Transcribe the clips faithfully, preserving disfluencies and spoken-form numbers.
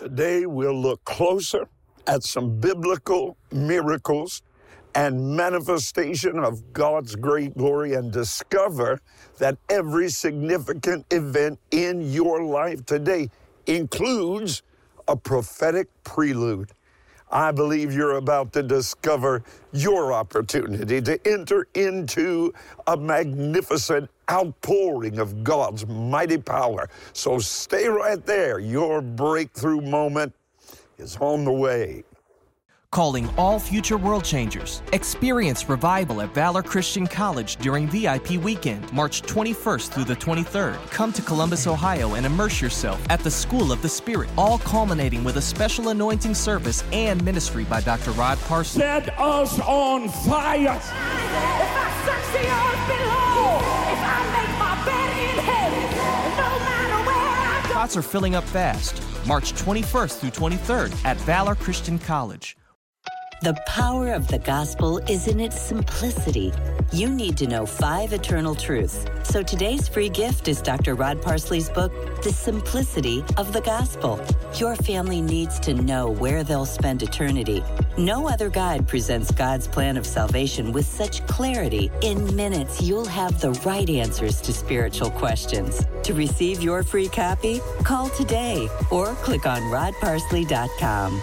Today we'll look closer at some biblical miracles and manifestation of God's great glory and discover that every significant event in your life today includes a prophetic prelude. I believe you're about to discover your opportunity to enter into a magnificent outpouring of God's mighty power. So stay right there. Your breakthrough moment is on the way. Calling all future world changers. Experience revival at Valor Christian College during V I P weekend, March twenty-first through the twenty-third. Come to Columbus, Ohio and immerse yourself at the School of the Spirit, all culminating with a special anointing service and ministry by Doctor Rod Parsley. Set us on fire. If I search the earth below, if I make my bed in heaven, no matter where I go. Spots are filling up fast. March twenty-first through twenty-third at Valor Christian College. The power of the gospel is in its simplicity. You need to know five eternal truths. So today's free gift is Doctor Rod Parsley's book, The Simplicity of the Gospel. Your family needs to know where they'll spend eternity. No other guide presents God's plan of salvation with such clarity. In minutes, you'll have the right answers to spiritual questions. To receive your free copy, call today or click on rod parsley dot com.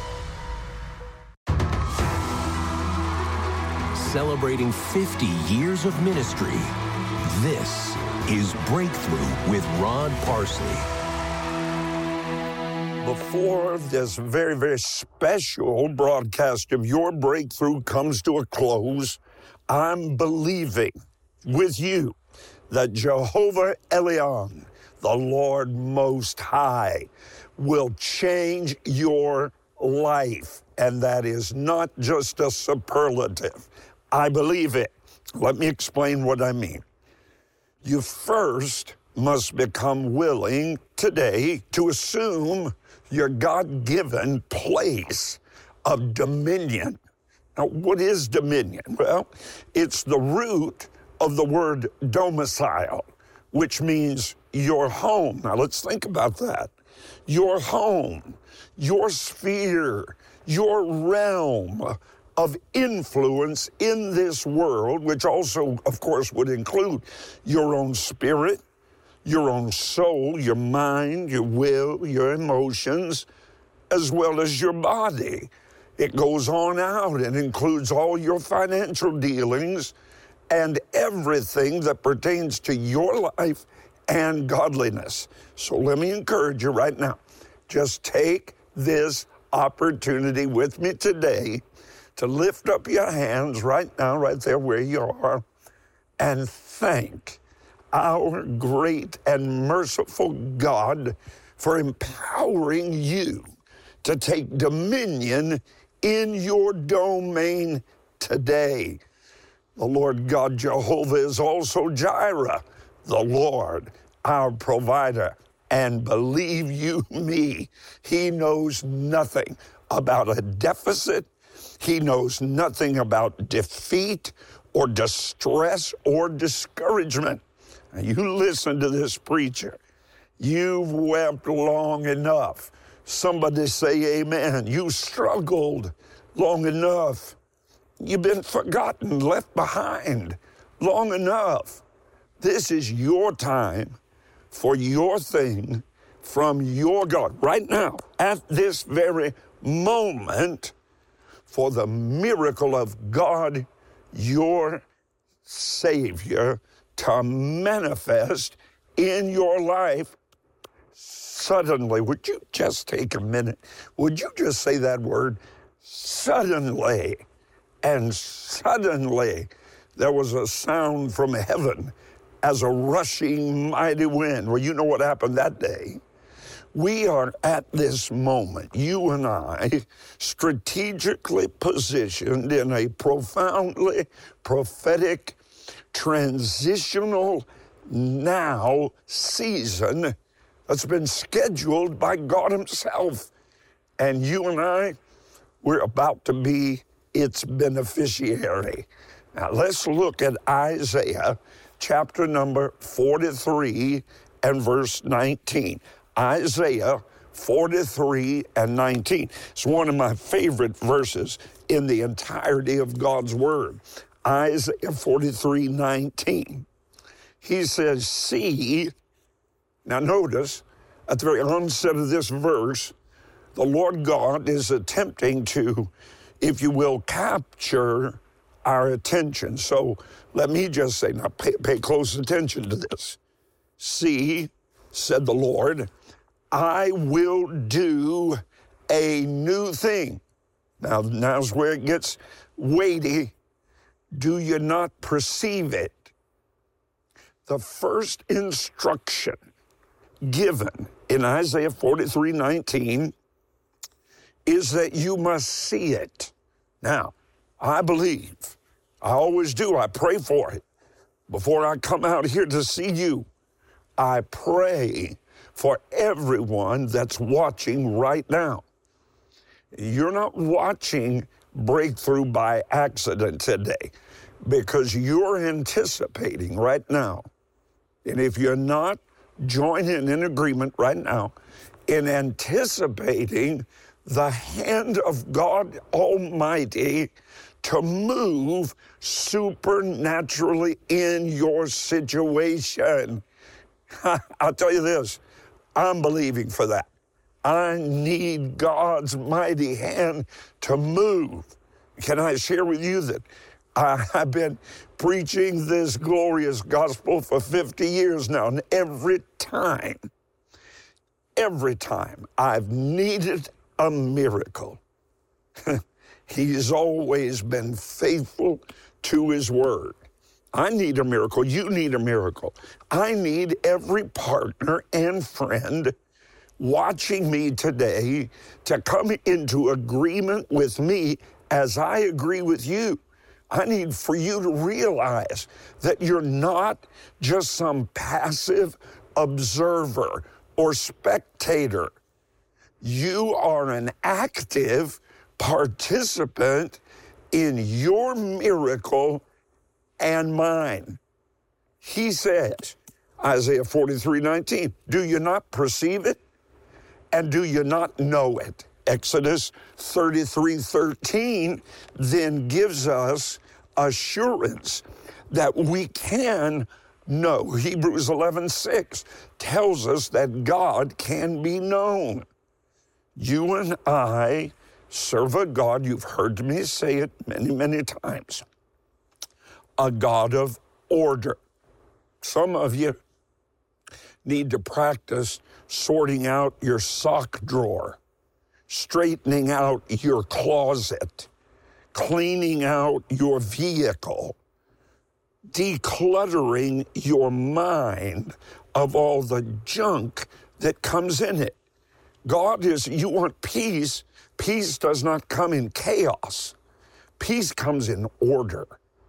Celebrating fifty years of ministry, this is Breakthrough with Rod Parsley. Before this very, very special broadcast of Your Breakthrough comes to a close, I'm believing with you that Jehovah Elyon, the Lord Most High, will change your life. And that is not just a superlative. I believe it. Let me explain what I mean. You first must become willing today to assume your God-given place of dominion. Now, what is dominion? Well, it's the root of the word domicile, which means your home. Now, let's think about that. Your home, your sphere, your realm of influence in this world, which also, of course, would include your own spirit, your own soul, your mind, your will, your emotions, as well as your body. It goes on out and includes all your financial dealings and everything that pertains to your life and godliness. So let me encourage you right now, just take this opportunity with me today to lift up your hands right now, right there where you are, and thank our great and merciful God for empowering you to take dominion in your domain today. The Lord God Jehovah is also Jireh, the Lord, our provider. And believe you me, He knows nothing about a deficit. He knows nothing about defeat or distress or discouragement. Now, you listen to this preacher. You've wept long enough. Somebody say amen. You struggled long enough. You've been forgotten, left behind long enough. This is your time for your thing from your God right now, at this very moment, for the miracle of God, your Savior, to manifest in your life suddenly. Would you just take a minute? Would you just say that word? Suddenly. And suddenly there was a sound from heaven as a rushing mighty wind. Well, you know what happened that day. We are at this moment, you and I, strategically positioned in a profoundly prophetic, transitional now season that's been scheduled by God Himself. And you and I, we're about to be its beneficiary. Now, let's look at Isaiah chapter number forty-three and verse nineteen. Isaiah forty-three and nineteen. It's one of my favorite verses in the entirety of God's Word. Isaiah forty-three nineteen. He says, see, now notice, at the very onset of this verse, the Lord God is attempting to, if you will, capture our attention. So let me just say, now pay, pay close attention to this. See, said the Lord, I will do a new thing. Now, now's where it gets weighty. Do you not perceive it? The first instruction given in Isaiah forty-three nineteen is that you must see it. Now, I believe, I always do, I pray for it. Before I come out here to see you, I pray for everyone that's watching right now. You're not watching Breakthrough by accident today, because you're anticipating right now. And if you're not, join in in agreement right now in anticipating the hand of God Almighty to move supernaturally in your situation. I'll tell you this, I'm believing for that. I need God's mighty hand to move. Can I share with you that I've been preaching this glorious gospel for fifty years now, and every time, every time I've needed a miracle, He's always been faithful to His word. I need a miracle. You need a miracle. I need every partner and friend watching me today to come into agreement with me as I agree with you. I need for you to realize that you're not just some passive observer or spectator. You are an active participant in your miracle and mine. He says, Isaiah forty-three nineteen, do you not perceive it? And do you not know it? Exodus thirty-three thirteen then gives us assurance that we can know. Hebrews eleven six tells us that God can be known. You and I serve a God, you've heard me say it many, many times, a God of order. Some of you need to practice sorting out your sock drawer, straightening out your closet, cleaning out your vehicle, decluttering your mind of all the junk that comes in it. God is, you want peace. Peace does not come in chaos. Peace comes in order.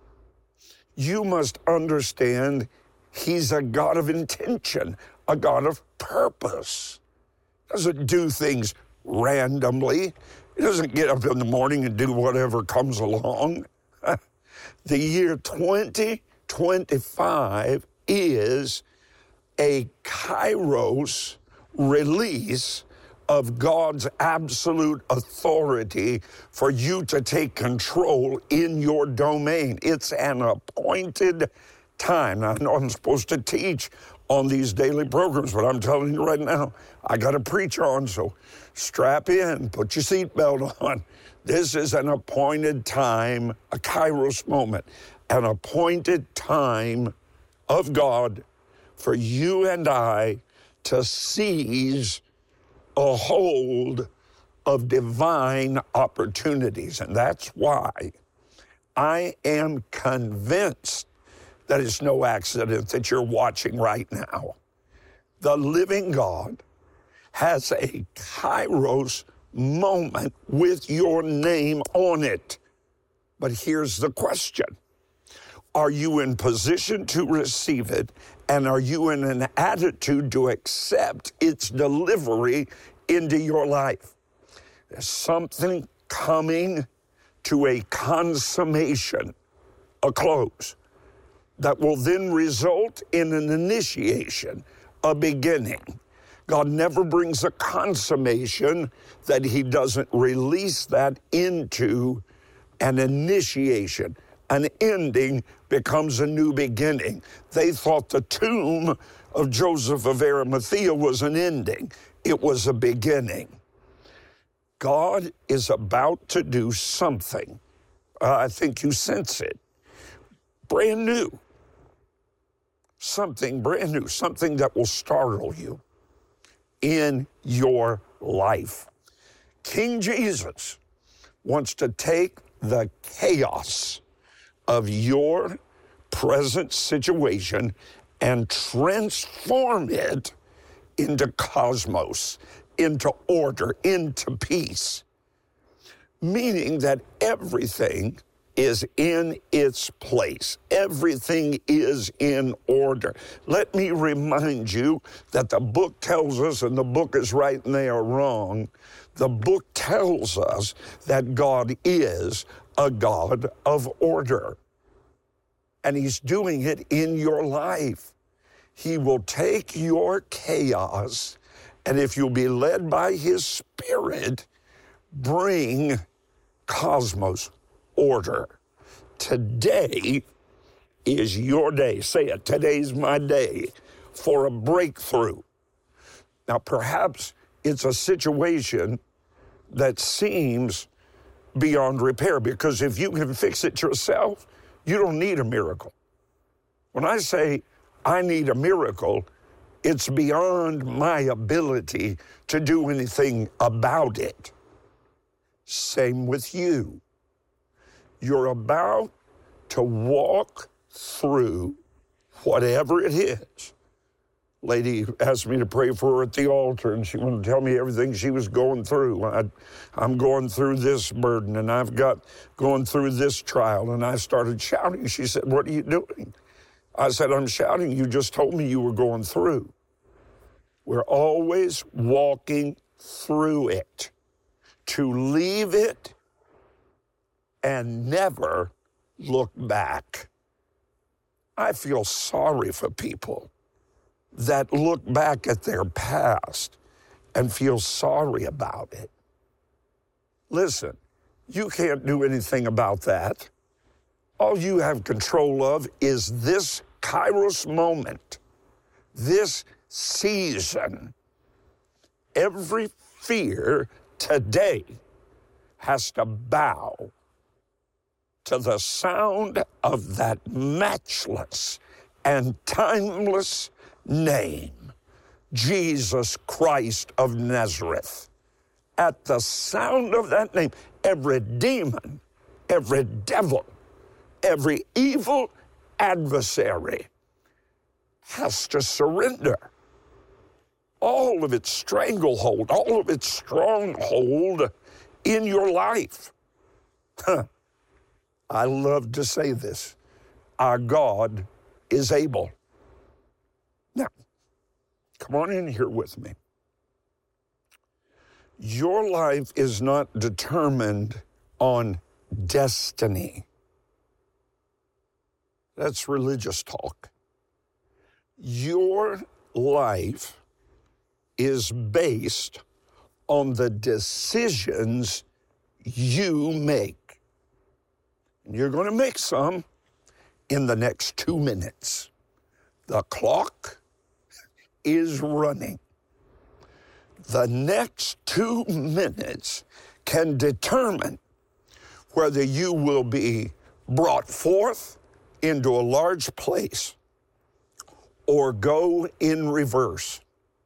You must understand He's a God of intention, a God of purpose. Doesn't do things randomly. He doesn't get up in the morning and do whatever comes along. The year twenty twenty-five is a Kairos release of God's absolute authority for you to take control in your domain. It's an appointed time. Now, I know I'm supposed to teach on these daily programs, but I'm telling you right now, I got to preach on, so strap in, put your seatbelt on. This is an appointed time, a Kairos moment, an appointed time of God for you and I to seize a hold of divine opportunities. And that's why I am convinced that it's no accident that you're watching right now. The living God has a Kairos moment with your name on it. But here's the question. Are you in position to receive it? And are you in an attitude to accept its delivery into your life? There's something coming to a consummation, a close, that will then result in an initiation, a beginning. God never brings a consummation that he doesn't release that into an initiation. An ending becomes a new beginning. They thought the tomb of Joseph of Arimathea was an ending. It was a beginning. God is about to do something. Uh, I think you sense it. Brand new. Something brand new, something that will startle you in your life. King Jesus wants to take the chaos of your present situation and transform it into cosmos, into order, into peace. Meaning that everything is in its place. Everything is in order. Let me remind you that the book tells us, and the book is right and they are wrong, the book tells us that God is a God of order. And he's doing it in your life. He will take your chaos, and if you'll be led by his Spirit, bring cosmos order. Today is your day. Say it. Today's my day for a breakthrough. Now, perhaps it's a situation that seems beyond repair, because if you can fix it yourself, you don't need a miracle. When I say I need a miracle, it's beyond my ability to do anything about it. Same with you. You're about to walk through whatever it is. Lady asked me to pray for her at the altar, and she wanted to tell me everything she was going through. I, I'm going through this burden, and I've got going through this trial, and I started shouting. She said, "What are you doing?" I said, "I'm shouting. You just told me you were going through." We're always walking through it. To leave it and never look back. I feel sorry for people that look back at their past and feel sorry about it. Listen, you can't do anything about that. All you have control of is this Kairos moment, this season. Every fear today has to bow to the sound of that matchless and timeless name, Jesus Christ of Nazareth. At the sound of that name, every demon, every devil, every evil adversary has to surrender. All of its stranglehold, all of its stronghold in your life. Huh. I love to say this. Our God is able. Now, come on in here with me. Your life is not determined on destiny. That's religious talk. Your life is based on the decisions you make. And you're going to make some in the next two minutes. The clock is running. The next two minutes can determine whether you will be brought forth into a large place or go in reverse.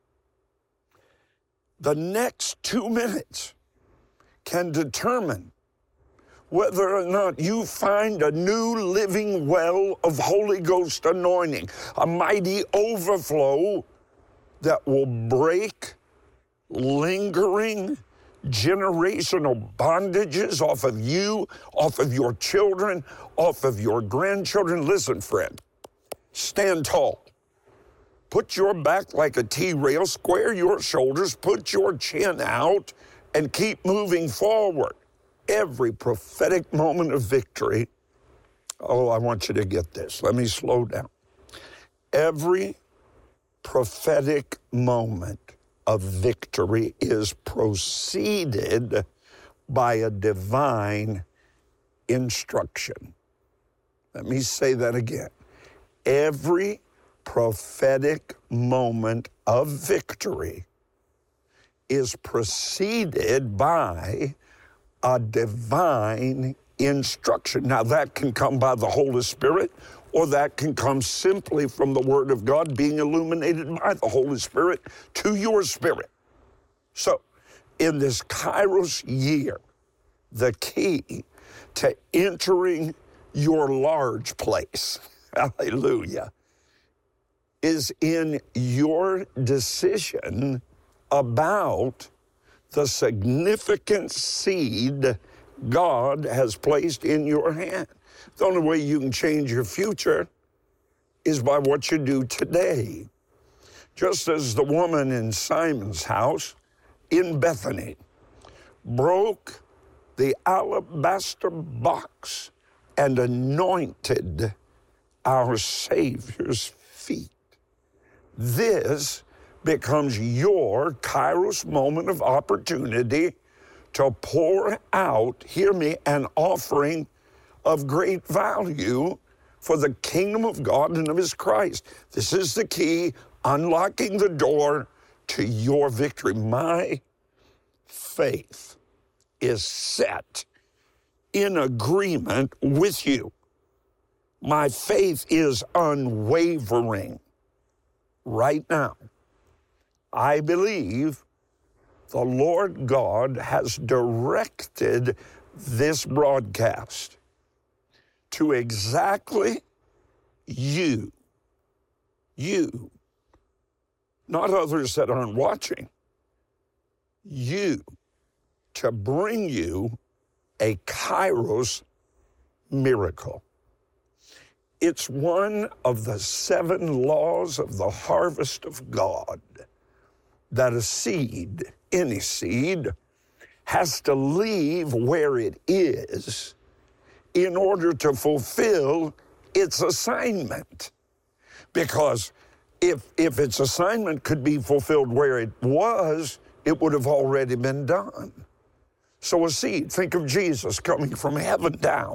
The next two minutes can determine whether or not you find a new living well of Holy Ghost anointing, a mighty overflow that will break lingering generational bondages off of you, off of your children, off of your grandchildren. Listen, friend, stand tall. Put your back like a T-rail, square your shoulders, put your chin out, and keep moving forward. Every prophetic moment of victory, oh, I want you to get this. Let me slow down. Every prophetic moment of victory is preceded by a divine instruction. Let me say that again. Every prophetic moment of victory is preceded by a divine instruction. Now, that can come by the Holy Spirit, or that can come simply from the Word of God being illuminated by the Holy Spirit to your spirit. So, in this Kairos year, the key to entering your large place, hallelujah, is in your decision about the significant seed God has placed in your hand. The only way you can change your future is by what you do today. Just as the woman in Simon's house in Bethany broke the alabaster box and anointed our Savior's feet. This becomes your Kairos moment of opportunity to pour out, hear me, an offering of great value for the kingdom of God and of His Christ. This is the key, unlocking the door to your victory. My faith is set in agreement with you. My faith is unwavering right now. I believe the Lord God has directed this broadcast to exactly you, you, not others that aren't watching, you, to bring you a Kairos miracle. It's one of the seven laws of the harvest of God that a seed, any seed, has to leave where it is in order to fulfill its assignment. Because if, if its assignment could be fulfilled where it was, it would have already been done. So a seed, think of Jesus coming from heaven down.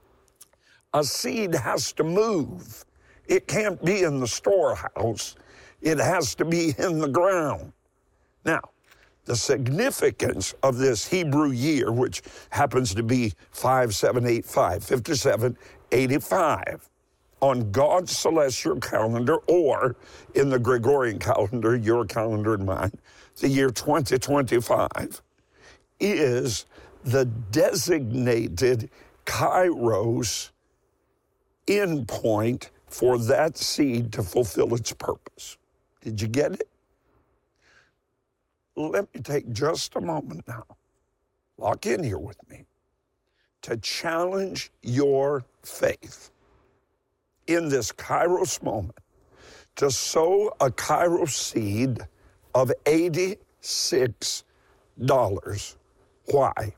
A seed has to move. It can't be in the storehouse. It has to be in the ground. Now, the significance of this Hebrew year, which happens to be five seven eight five, fifty-seven eighty-five, on God's celestial calendar, or in the Gregorian calendar, your calendar and mine, the year twenty twenty-five, is the designated Kairos endpoint for that seed to fulfill its purpose. Did you get it? Let me take just a moment now, lock in here with me, to challenge your faith in this Kairos moment, to sow a Kairos seed of eighty-six dollars. Why?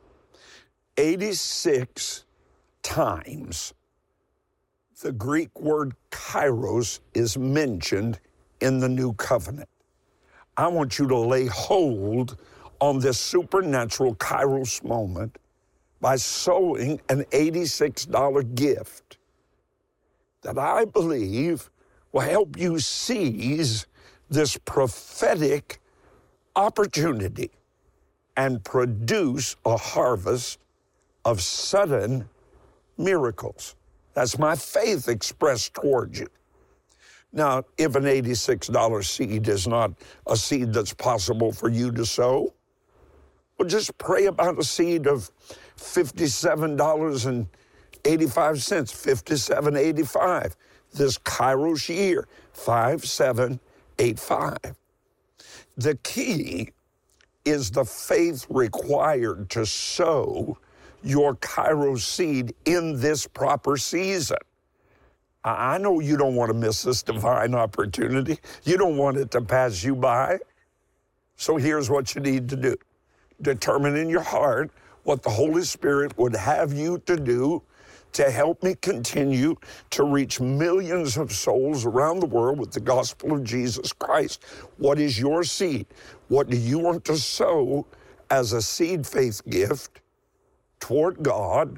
eighty-six times the Greek word Kairos is mentioned in the New Covenant. I want you to lay hold on this supernatural Kairos moment by sowing an eighty-six dollars gift that I believe will help you seize this prophetic opportunity and produce a harvest of sudden miracles. That's my faith expressed towards you. Now, if an eighty-six dollars seed is not a seed that's possible for you to sow, well, just pray about a seed of fifty-seven dollars and eighty-five cents, fifty-seven eighty-five, this Kairos year, five seven eight five. The key is the faith required to sow your Kairos seed in this proper season. I know you don't want to miss this divine opportunity. You don't want it to pass you by. So here's what you need to do. Determine in your heart what the Holy Spirit would have you to do to help me continue to reach millions of souls around the world with the gospel of Jesus Christ. What is your seed? What do you want to sow as a seed faith gift toward God,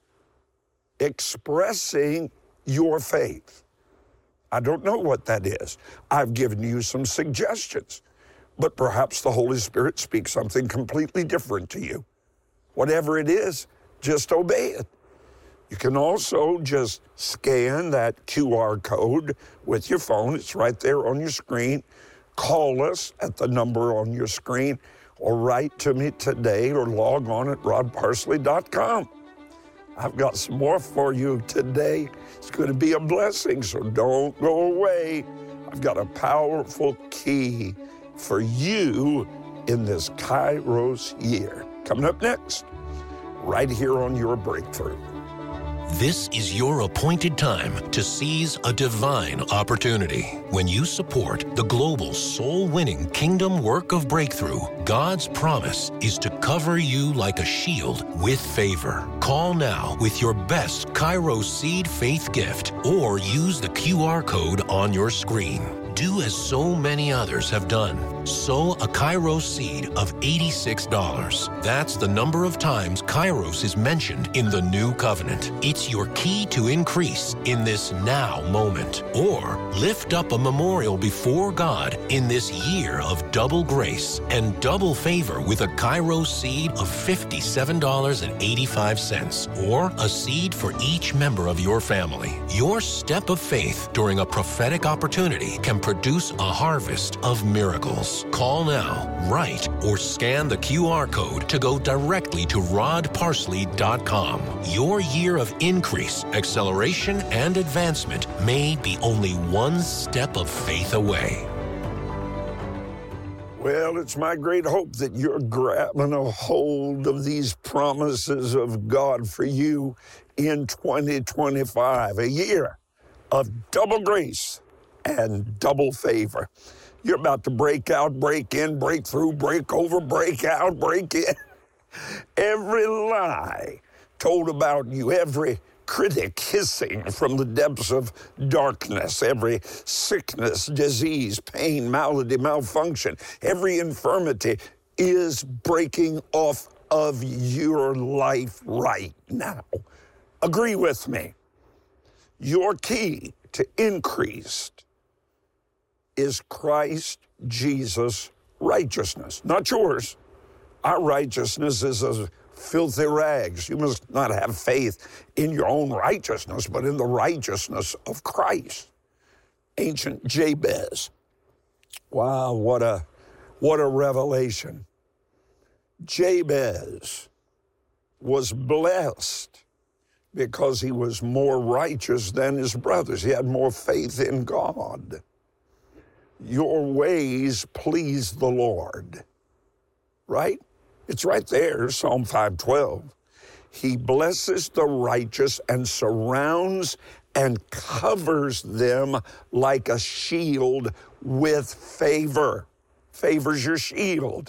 expressing your faith? I don't know what that is. I've given you some suggestions, but perhaps the Holy Spirit speaks something completely different to you. Whatever it is, just obey it. You can also just scan that Q R code with your phone. It's right there on your screen. Call us at the number on your screen, or write to me today, or log on at rod parsley dot com. I've got some more for you today. It's going to be a blessing, so don't go away. I've got a powerful key for you in this Kairos year. Coming up next, right here on Your Breakthrough. This is your appointed time to seize a divine opportunity. When you support the global soul-winning kingdom work of Breakthrough, God's promise is to cover you like a shield with favor. Call now with your best Kairos Seed Faith gift, or use the Q R code on your screen. Do as so many others have done. Sow a Kairos seed of eighty-six dollars. That's the number of times Kairos is mentioned in the new covenant. It's your key to increase in this now moment. Or lift up a memorial before God in this year of double grace and double favor with a Kairos seed of fifty-seven dollars and eighty-five cents, or a seed for each member of your family. Your step of faith during a prophetic opportunity can produce a harvest of miracles. Call now, write, or scan the Q R code to go directly to rod parsley dot com. Your year of increase, acceleration, and advancement may be only one step of faith away. Well, it's my great hope that you're grabbing a hold of these promises of God for you in twenty twenty-five, a year of double grace and double favor. You're about to break out, break in, break through, break over, break out, break in. Every lie told about you, every critic hissing from the depths of darkness, every sickness, disease, pain, malady, malfunction, every infirmity is breaking off of your life right now. Agree with me. Your key to increase is Christ Jesus' righteousness, not yours. Our righteousness is as filthy rags. You must not have faith in your own righteousness, but in the righteousness of Christ. Ancient Jabez. Wow, what a, what a revelation. Jabez was blessed because he was more righteous than his brothers. He had more faith in God. Your ways please the Lord, right? It's right there, Psalm five twelve. He blesses the righteous and surrounds and covers them like a shield with favor. Favor's your shield.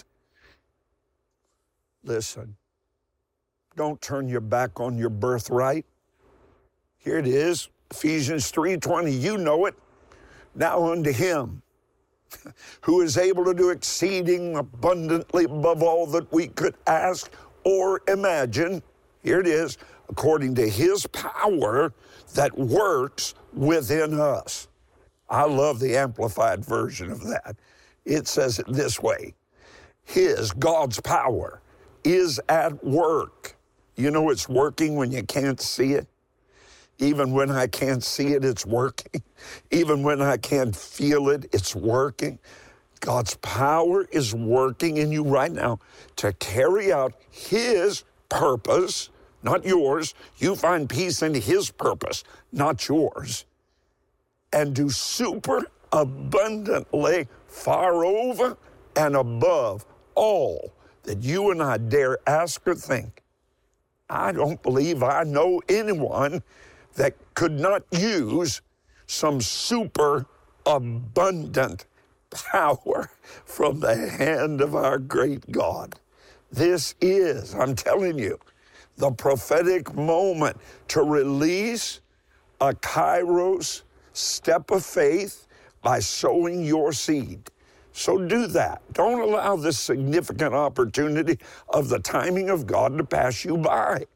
Listen, don't turn your back on your birthright. Here it is, Ephesians three twenty. You know it. Now unto him who is able to do exceeding abundantly above all that we could ask or imagine. Here it is, according to his power that works within us. I love the amplified version of that. It says it this way: his, God's power, is at work. You know it's working when you can't see it? Even when I can't see it, it's working. Even when I can't feel it, it's working. God's power is working in you right now to carry out his purpose, not yours. You find peace in his purpose, not yours. And do super abundantly, far over and above all that you and I dare ask or think. I don't believe I know anyone that could not use some super abundant power from the hand of our great God. This is, I'm telling you, the prophetic moment to release a Kairos step of faith by sowing your seed. So do that. Don't allow this significant opportunity of the timing of God to pass you by.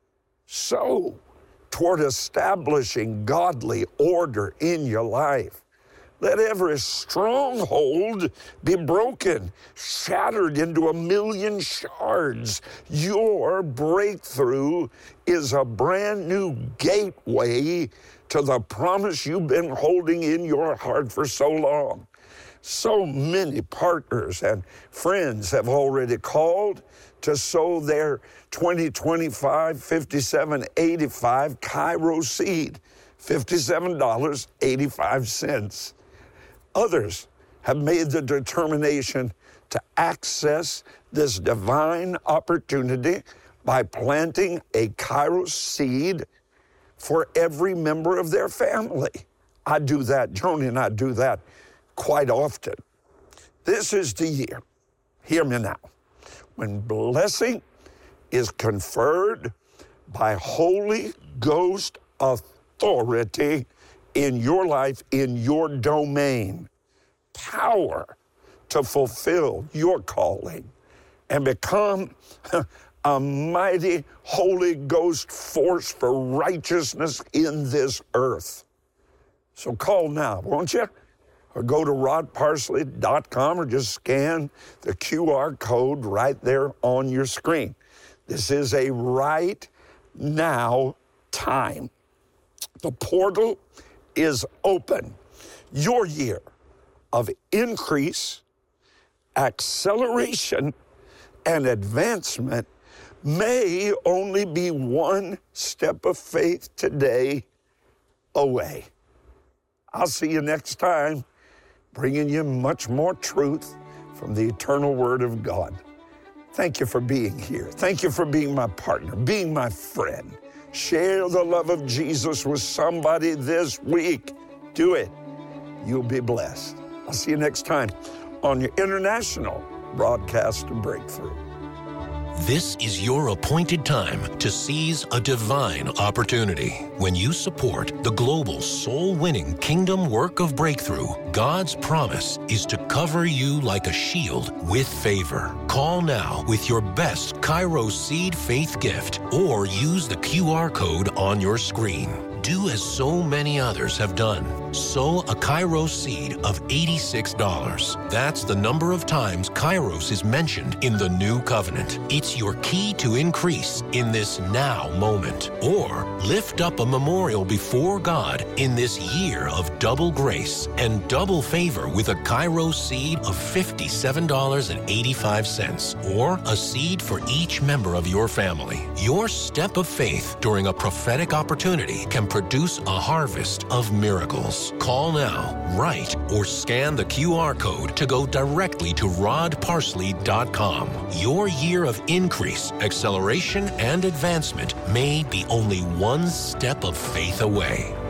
Sow toward establishing godly order in your life. Let every stronghold be broken, shattered into a million shards. Your breakthrough is a brand new gateway to the promise you've been holding in your heart for so long. So many partners and friends have already called to sow their twenty twenty-five fifty-seven eighty-five Kairos seed, fifty-seven dollars and eighty-five cents. Others have made the determination to access this divine opportunity by planting a Kairos seed for every member of their family. I do that, Joni and I do that quite often. This is the year, hear me now, when blessing is conferred by Holy Ghost authority in your life, in your domain, power to fulfill your calling and become a mighty Holy Ghost force for righteousness in this earth. So call now, won't you? Or go to rod parsley dot com or just scan the Q R code right there on your screen. This is a right now time. The portal is open. Your year of increase, acceleration, and advancement may only be one step of faith today away. I'll see you next time, bringing you much more truth from the eternal Word of God. Thank you for being here. Thank you for being my partner, being my friend. Share the love of Jesus with somebody this week. Do it. You'll be blessed. I'll see you next time on your international broadcast of Breakthrough. This is your appointed time to seize a divine opportunity. When you support the global soul-winning kingdom work of Breakthrough, God's promise is to cover you like a shield with favor. Call now with your best Kairos Seed faith gift or use the Q R code on your screen. Do as so many others have done. Sow a Kairos seed of eighty-six dollars. That's the number of times Kairos is mentioned in the new covenant. It's your key to increase in this now moment. Or lift up a memorial before God in this year of double grace and double favor with a Kairos seed of fifty-seven dollars and eighty-five cents, or a seed for each member of your family. Your step of faith during a prophetic opportunity can produce a harvest of miracles. Call now, write, or scan the Q R code to go directly to rod parsley dot com. Your year of increase, acceleration, and advancement may be only one step of faith away.